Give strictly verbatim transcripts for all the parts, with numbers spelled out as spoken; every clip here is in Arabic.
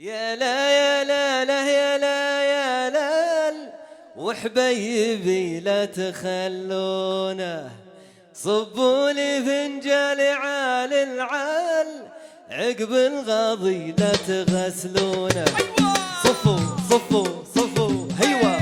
يا لا يا لا لا يا لا يا لا وحبيبي لا تخلونه، صبوا لي فنجال عال العال عقب الغاضي لا تغسلونه. صفوا صفوا صفوا هيوا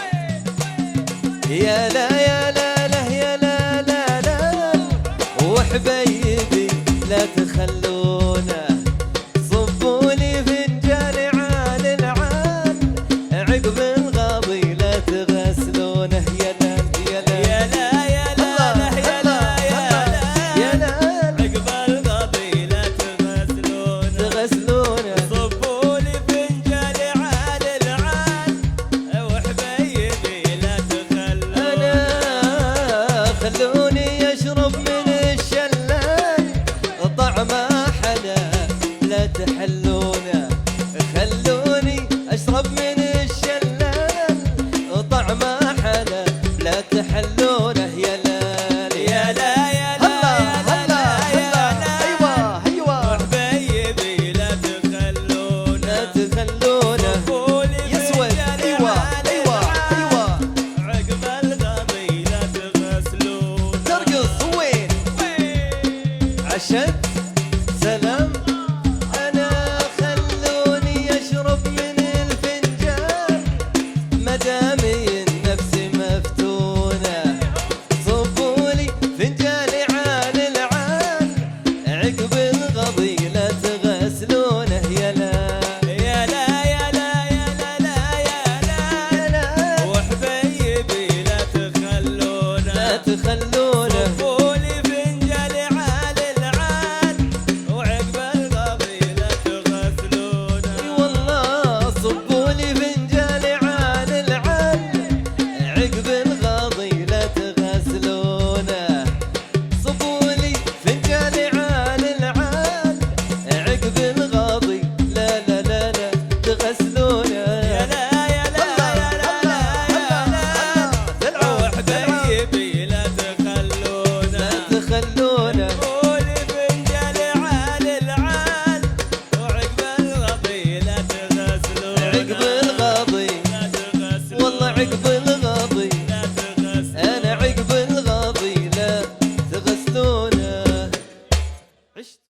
يا لا يا لا لا يا لا لا لا وحبيبي لا تخلونه، صبوا لي فنجال عال العال عقب الغاضي لا تغسلونه. يا لا يا لا يا لا يا لا يا لا يا لا عقب الغاضي لا تغسلونه تغسلونه. صبوا لي فنجال عال العال وحبيبي لا تخلونه. أنا خلوني أشرب من الشلال طعمه حلا لا تحلونه، خلوني أشرب